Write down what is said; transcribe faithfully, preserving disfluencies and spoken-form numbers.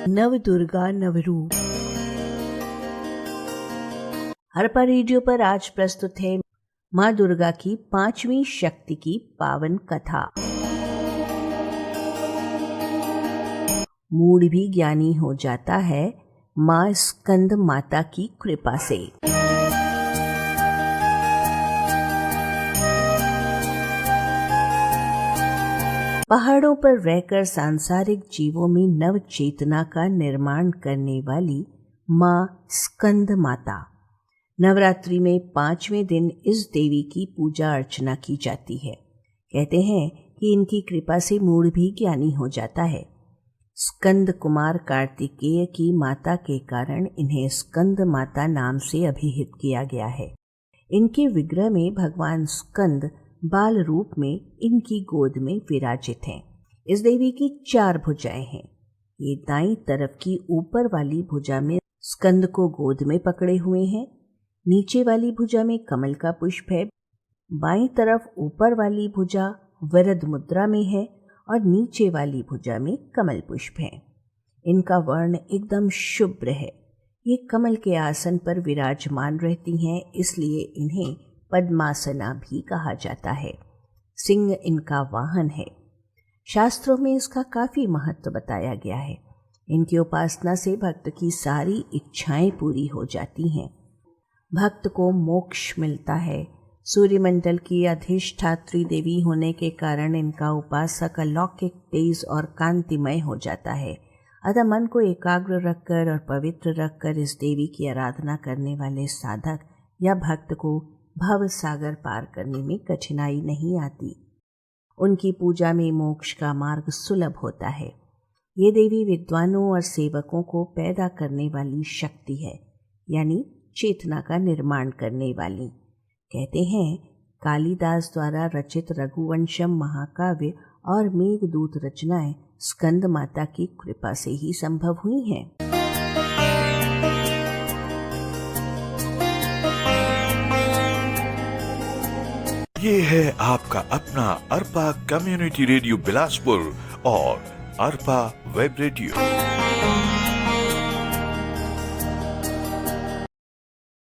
नव दुर्गा नवरूप। अरपा रेडियो पर आज प्रस्तुत है माँ दुर्गा की पांचवी शक्ति की पावन कथा। मूढ़ भी ज्ञानी हो जाता है माँ स्कंद माता की कृपा से। पहाड़ों पर रहकर सांसारिक जीवों में नव चेतना का निर्माण करने वाली माँ स्कंद माता। नवरात्रि में पांचवें दिन इस देवी की पूजा अर्चना की जाती है। कहते हैं कि इनकी कृपा से मूढ़ भी ज्ञानी हो जाता है। स्कंद कुमार कार्तिकेय की माता के कारण इन्हें स्कंद माता नाम से अभिहित किया गया है। इनके विग्रह में भगवान स्कंद बाल रूप में इनकी गोद में विराजित हैं। इस देवी की चार भुजाएं हैं। ये दाईं तरफ की ऊपर वाली भुजा में स्कंद को गोद में पकड़े हुए हैं। नीचे वाली भुजा में कमल का पुष्प है। बाईं तरफ ऊपर वाली भुजा वरद मुद्रा में है और नीचे वाली भुजा में कमल पुष्प है। इनका वर्ण एकदम शुभ्र है। ये कमल के आसन पर विराजमान रहती हैं, इसलिए इन्हें पद्मासना भी कहा जाता है। सिंह इनका वाहन है। शास्त्रों में इसका काफी महत्व बताया गया है। इनकी उपासना से भक्त की सारी इच्छाएं पूरी हो जाती हैं। भक्त को मोक्ष मिलता है। सूर्यमंडल की अधिष्ठात्री देवी होने के कारण इनका उपासक अलौकिक तेज और कांतिमय हो जाता है। अतः मन को एकाग्र रखकर और पवित्र रखकर इस देवी की आराधना करने वाले साधक या भक्त को भव सागर पार करने में कठिनाई नहीं आती। उनकी पूजा में मोक्ष का मार्ग सुलभ होता है। ये देवी विद्वानों और सेवकों को पैदा करने वाली शक्ति है, यानी चेतना का निर्माण करने वाली। कहते हैं कालिदास द्वारा रचित रघुवंशम महाकाव्य और मेघदूत रचनाएं स्कंद माता की कृपा से ही संभव हुई हैं। ये है आपका अपना अरपा कम्युनिटी रेडियो बिलासपुर और अरपा वेब रेडियो।